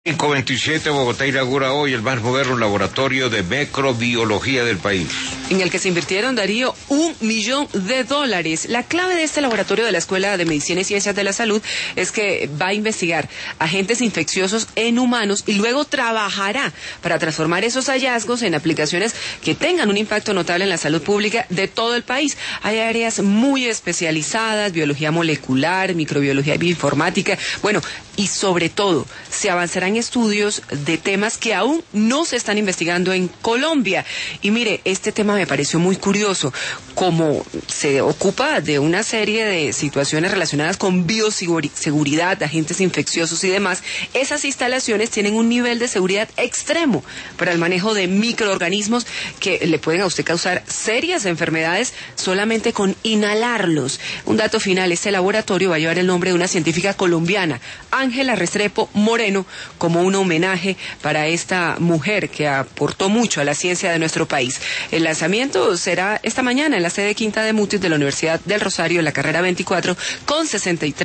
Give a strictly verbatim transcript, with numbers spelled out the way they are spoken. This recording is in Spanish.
cinco veintisiete, Bogotá inaugura hoy el más moderno laboratorio de microbiología del país, en el que se invirtieron, Darío, un millón de dólares. La clave de este laboratorio de la Escuela de Medicina y Ciencias de la Salud es que va a investigar agentes infecciosos en humanos y luego trabajará para transformar esos hallazgos en aplicaciones que tengan un impacto notable en la salud pública de todo el país. Hay áreas muy especializadas, biología molecular, microbiología bioinformática, bueno, y sobre todo, se avanzarán estudios de temas que aún no se están investigando en Colombia. Y mire, este tema me pareció muy curioso, como se ocupa de una serie de situaciones relacionadas con bioseguridad, agentes infecciosos y demás. Esas instalaciones tienen un nivel de seguridad extremo para el manejo de microorganismos que le pueden a usted causar serias enfermedades solamente con inhalarlos. Un dato final, este laboratorio va a llevar el nombre de una científica colombiana, Ángela Restrepo Moreno, como un homenaje para esta mujer que aportó mucho a la ciencia de nuestro país. El lanzamiento será esta mañana en la sede Quinta de Mutis de la Universidad del Rosario, en la carrera veinticuatro con sesenta y tres.